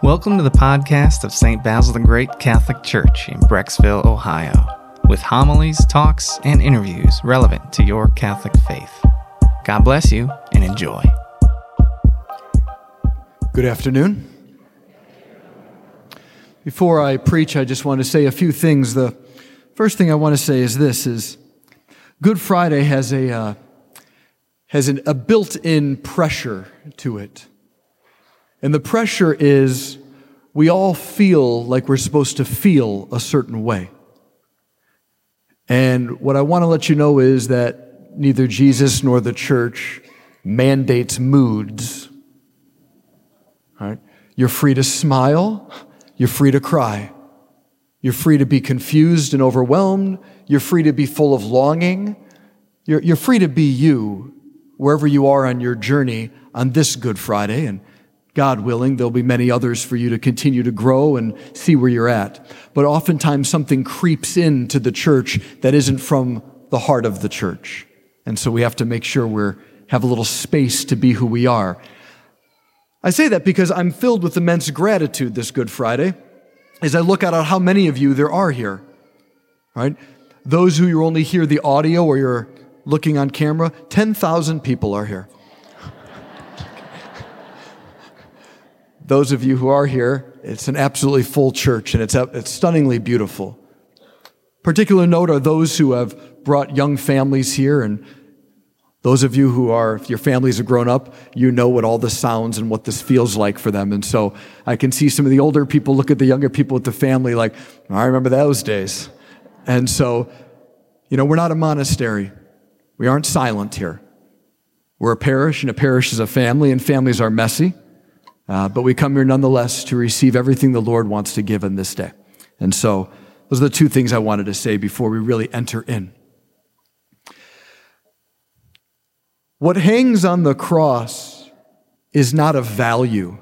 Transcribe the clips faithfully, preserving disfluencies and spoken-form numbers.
Welcome to the podcast of Saint Basil the Great Catholic Church in Brecksville, Ohio, with homilies, talks, and interviews relevant to your Catholic faith. God bless you and enjoy. Good afternoon. Before I preach, I just want to say a few things. The first thing I want to say is this, is Good Friday has a uh, has an, a built-in pressure to it. And the pressure is we all feel like we're supposed to feel a certain way. And what I want to let you know is that neither Jesus nor the church mandates moods. All right? You're free to smile. You're free to cry. You're free to be confused and overwhelmed. You're free to be full of longing. You're, you're free to be you wherever you are on your journey on this Good Friday. And God willing, there'll be many others for you to continue to grow and see where you're at. But oftentimes something creeps into the church that isn't from the heart of the church. And so we have to make sure we have a little space to be who we are. I say that because I'm filled with immense gratitude this Good Friday as I look at how many of you there are here, right? Those who you only hear the audio or you're looking on camera, ten thousand people are here. Those of you who are here, it's an absolutely full church, and it's, it's stunningly beautiful. Particular note are those who have brought young families here, and those of you who are, if your families have grown up, you know what all this sounds and what this feels like for them. And so I can see some of the older people look at the younger people with the family like, I remember those days. And so, you know, we're not a monastery. We aren't silent here. We're a parish, and a parish is a family, and families are messy. Uh, but we come here nonetheless to receive everything the Lord wants to give in this day. And so those are the two things I wanted to say before we really enter in. What hangs on the cross is not of value.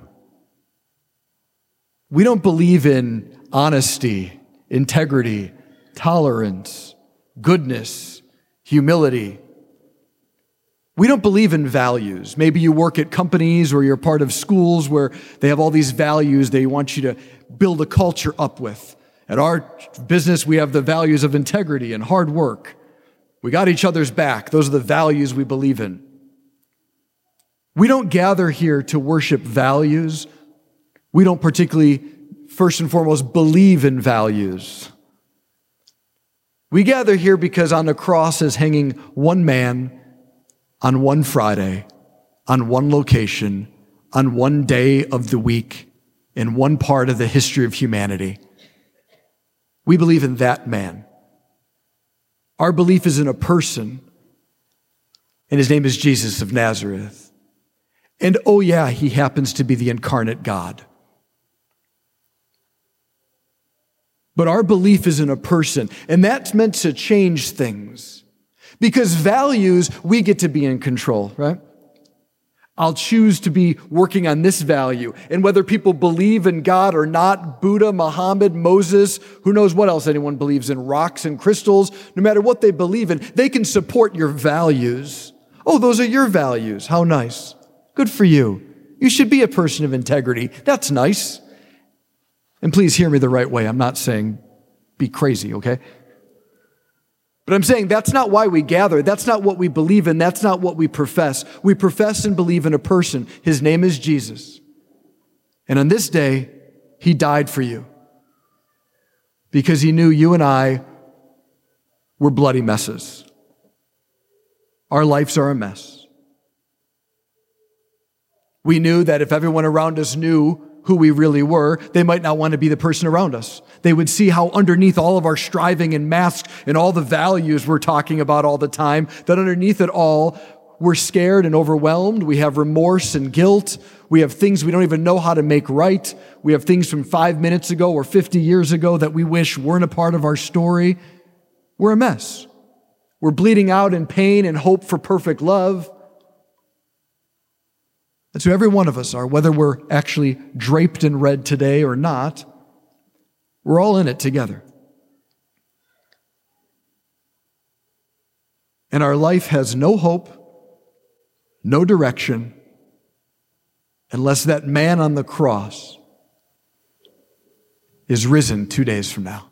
We don't believe in honesty, integrity, tolerance, goodness, humility. We don't believe in values. Maybe you work at companies or you're part of schools where they have all these values they want you to build a culture up with. At our business, we have the values of integrity and hard work. We got each other's back. Those are the values we believe in. We don't gather here to worship values. We don't particularly, first and foremost, believe in values. We gather here because on the cross is hanging one man on one Friday, on one location, on one day of the week, in one part of the history of humanity. We believe in that man. Our belief is in a person, and his name is Jesus of Nazareth. And oh yeah, he happens to be the incarnate God. But our belief is in a person, and that's meant to change things. Because values, we get to be in control, right? I'll choose to be working on this value. And whether people believe in God or not, Buddha, Muhammad, Moses, who knows what else anyone believes in, rocks and crystals, no matter what they believe in, they can support your values. Oh, those are your values. How nice. Good for you. You should be a person of integrity. That's nice. And please hear me the right way. I'm not saying be crazy, okay? But I'm saying that's not why we gather. That's not what we believe in. That's not what we profess. We profess and believe in a person. His name is Jesus. And on this day, he died for you because he knew you and I were bloody messes. Our lives are a mess. We knew that if everyone around us knew who we really were, they might not want to be the person around us. They would see how underneath all of our striving and masks and all the values we're talking about all the time, that underneath it all, we're scared and overwhelmed. We have remorse and guilt. We have things we don't even know how to make right. We have things from five minutes ago or fifty years ago that we wish weren't a part of our story. We're a mess. We're bleeding out in pain and hope for perfect love. That's who every one of us are, whether we're actually draped in red today or not. We're all in it together. And our life has no hope, no direction, unless that man on the cross is risen two days from now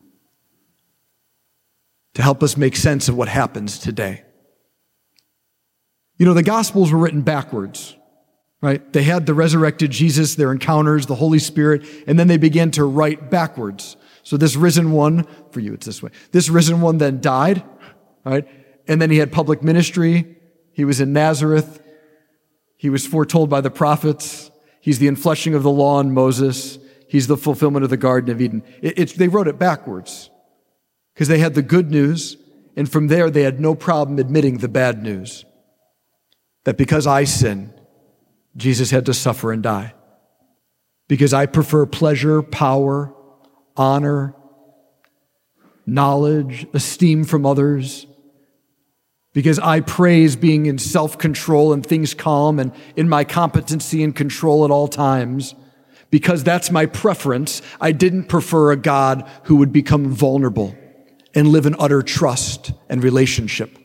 to help us make sense of what happens today. You know, the Gospels were written backwards, right? They had the resurrected Jesus, their encounters, the Holy Spirit, and then they began to write backwards. So this risen one, for you it's this way, this risen one then died, right? And then he had public ministry. He was in Nazareth. He was foretold by the prophets. He's the infleshing of the law in Moses. He's the fulfillment of the Garden of Eden. It, it's, they wrote it backwards because they had the good news, and from there they had no problem admitting the bad news. That because I sin, Jesus had to suffer and die. Because I prefer pleasure, power, honor, knowledge, esteem from others. Because I praise being in self-control and things calm and in my competency and control at all times. Because that's my preference, I didn't prefer a God who would become vulnerable and live in utter trust and relationship.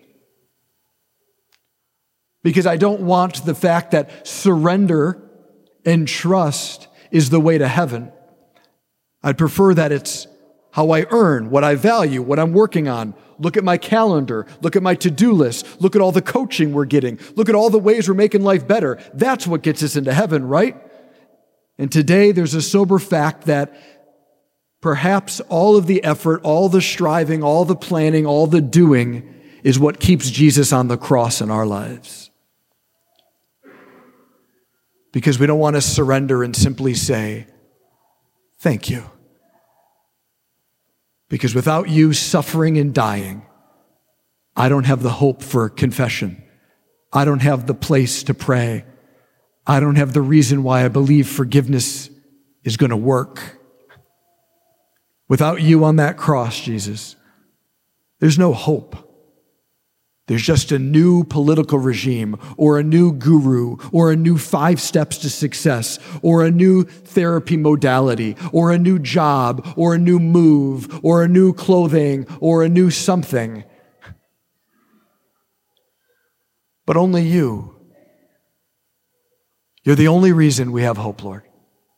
Because I don't want the fact that surrender and trust is the way to heaven. I'd prefer that it's how I earn, what I value, what I'm working on. Look at my calendar. Look at my to-do list. Look at all the coaching we're getting. Look at all the ways we're making life better. That's what gets us into heaven, right? And today there's a sober fact that perhaps all of the effort, all the striving, all the planning, all the doing is what keeps Jesus on the cross in our lives. Because we don't want to surrender and simply say, thank you. Because without you suffering and dying, I don't have the hope for confession. I don't have the place to pray. I don't have the reason why I believe forgiveness is going to work. Without you on that cross, Jesus, there's no hope. There's just a new political regime or a new guru or a new five steps to success or a new therapy modality or a new job or a new move or a new clothing or a new something. But only you. You're the only reason we have hope, Lord.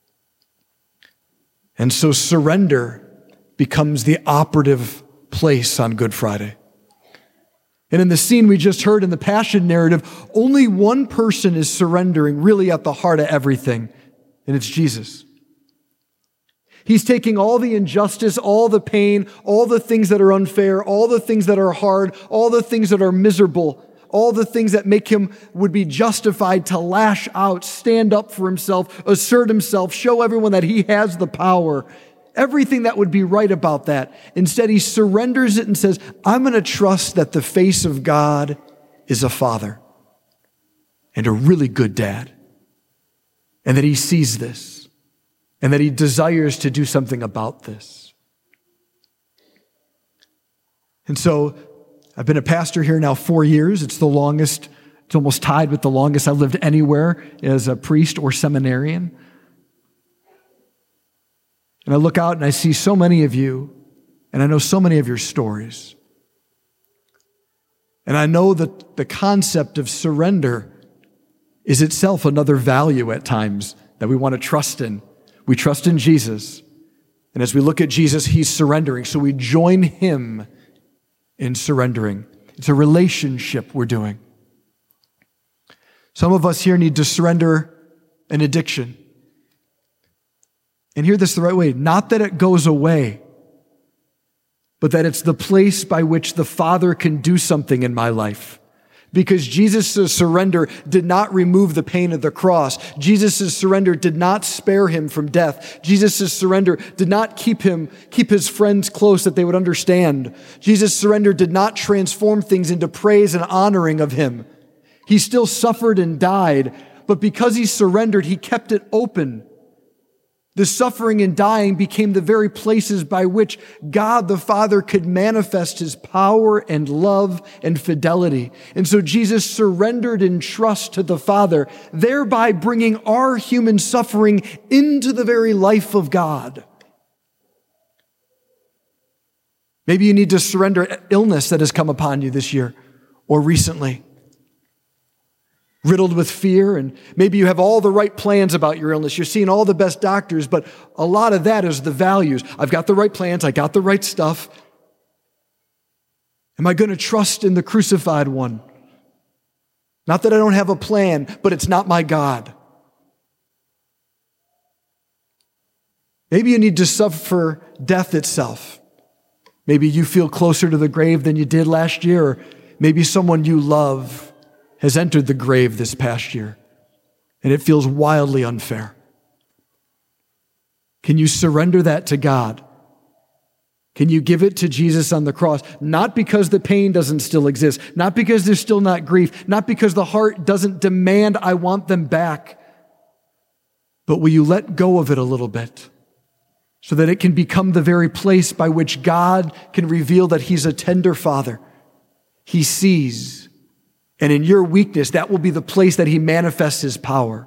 And so surrender becomes the operative place on Good Friday. And in the scene we just heard in the Passion narrative, only one person is surrendering really at the heart of everything, and it's Jesus. He's taking all the injustice, all the pain, all the things that are unfair, all the things that are hard, all the things that are miserable, all the things that make him would be justified to lash out, stand up for himself, assert himself, show everyone that he has the power. Everything that would be right about that. Instead, he surrenders it and says, I'm going to trust that the face of God is a father and a really good dad, and that he sees this, and that he desires to do something about this. And so, I've been a pastor here now four years. It's the longest, it's almost tied with the longest I've lived anywhere as a priest or seminarian. And I look out and I see so many of you, and I know so many of your stories. And I know that the concept of surrender is itself another value at times that we want to trust in. We trust in Jesus. And as we look at Jesus, he's surrendering. So we join him in surrendering. It's a relationship we're doing. Some of us here need to surrender an addiction. And hear this the right way. Not that it goes away, but that it's the place by which the Father can do something in my life. Because Jesus' surrender did not remove the pain of the cross. Jesus' surrender did not spare him from death. Jesus' surrender did not keep him, keep his friends close that they would understand. Jesus' surrender did not transform things into praise and honoring of him. He still suffered and died, but because he surrendered, he kept it open. The suffering and dying became the very places by which God the Father could manifest his power and love and fidelity. And so Jesus surrendered in trust to the Father, thereby bringing our human suffering into the very life of God. Maybe you need to surrender illness that has come upon you this year or recently. riddled with fear, and maybe you have all the right plans about your illness. You're seeing all the best doctors, but a lot of that is the values. I've got the right plans. I got the right stuff. Am I going to trust in the crucified one? Not that I don't have a plan, but it's not my God. Maybe you need to suffer death itself. Maybe you feel closer to the grave than you did last year, or maybe someone you love has entered the grave this past year, and it feels wildly unfair. Can you surrender that to God? Can you give it to Jesus on the cross? Not because the pain doesn't still exist, not because there's still not grief, not because the heart doesn't demand, I want them back, but will you let go of it a little bit so that it can become the very place by which God can reveal that He's a tender Father. He sees. And in your weakness, that will be the place that He manifests His power.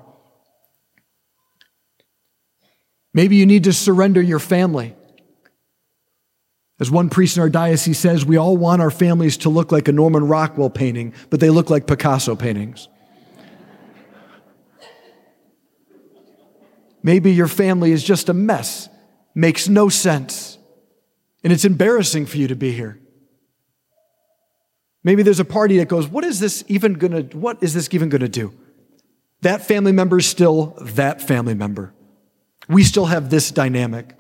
Maybe you need to surrender your family. As one priest in our diocese says, we all want our families to look like a Norman Rockwell painting, but they look like Picasso paintings. Maybe your family is just a mess, makes no sense, and it's embarrassing for you to be here. Maybe there's a party that goes, what is this even gonna, what is this even gonna do? That family member is still that family member. We still have this dynamic.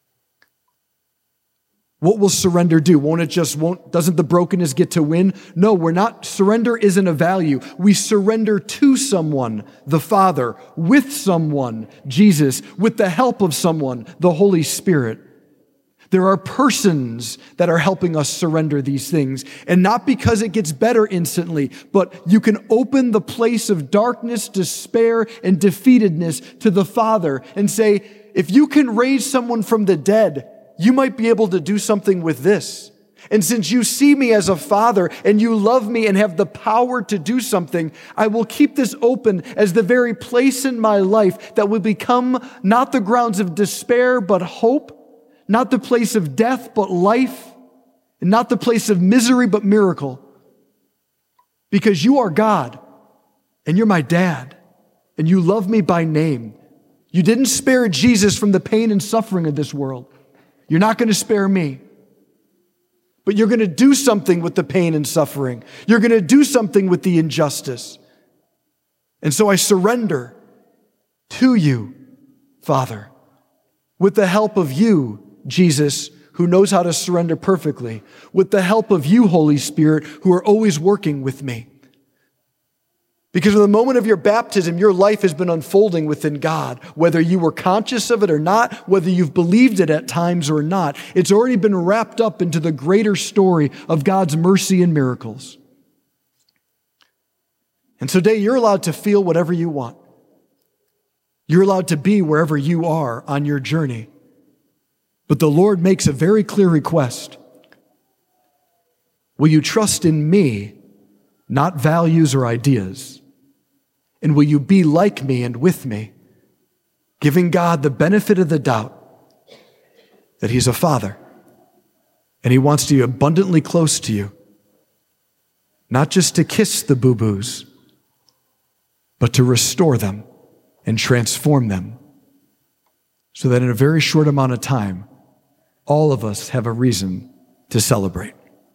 What will surrender do? Won't it just, won't, doesn't the brokenness get to win? No, we're not, surrender isn't a value. We surrender to someone, the Father, with someone, Jesus, with the help of someone, the Holy Spirit. There are persons that are helping us surrender these things, and not because it gets better instantly, but you can open the place of darkness, despair, and defeatedness to the Father and say, if you can raise someone from the dead, you might be able to do something with this. And since you see me as a Father and you love me and have the power to do something, I will keep this open as the very place in my life that will become not the grounds of despair, but hope. Not the place of death, but life. And not the place of misery, but miracle. Because you are God, and you're my dad, and you love me by name. You didn't spare Jesus from the pain and suffering of this world. You're not going to spare me. But you're going to do something with the pain and suffering. You're going to do something with the injustice. And so I surrender to you, Father, with the help of you, Jesus, who knows how to surrender perfectly, with the help of you, Holy Spirit, who are always working with me. Because from the moment of your baptism, your life has been unfolding within God, whether you were conscious of it or not, whether you've believed it at times or not. It's already been wrapped up into the greater story of God's mercy and miracles. And so today, you're allowed to feel whatever you want. You're allowed to be wherever you are on your journey. But the Lord makes a very clear request. Will you trust in me, not values or ideas? And will you be like me and with me, giving God the benefit of the doubt that He's a Father and He wants to be abundantly close to you, not just to kiss the boo-boos, but to restore them and transform them so that in a very short amount of time, all of us have a reason to celebrate.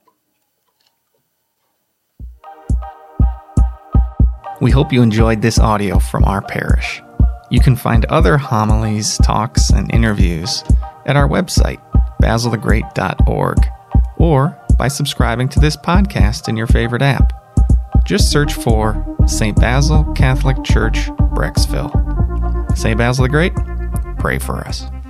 We hope you enjoyed this audio from our parish. You can find other homilies, talks, and interviews at our website, basil the great dot org, or by subscribing to this podcast in your favorite app. Just search for Saint Basil Catholic Church, Brecksville. Saint Basil the Great, pray for us.